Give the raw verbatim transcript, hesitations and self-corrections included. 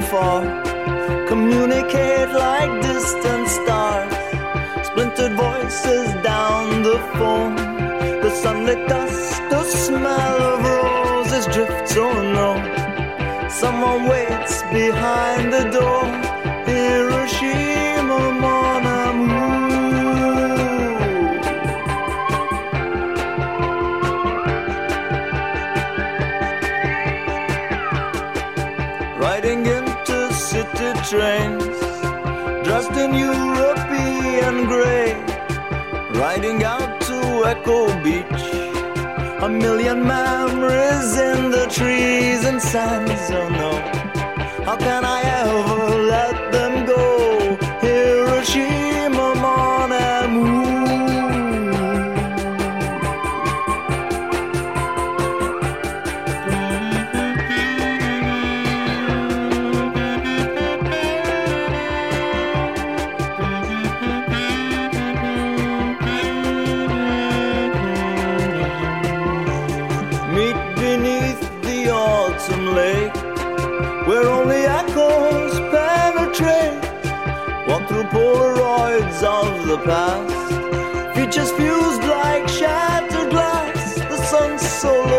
far, communicate like distant stars. Splintered voices down the phone, the sunlit dust, the smell of roses drifts unknown. Someone waits behind the door. Hiroshima, mon amour. Riding into city trains, dressed in European grey, riding out to Echo Beach. A million memories in the trees and sands. Oh no, how can I ever let them go? Hiroshima, mon amour. Meet beneath the autumn lake, where only echoes penetrate. Walk through Polaroids of the past, features fused like shattered glass. The sun's so low,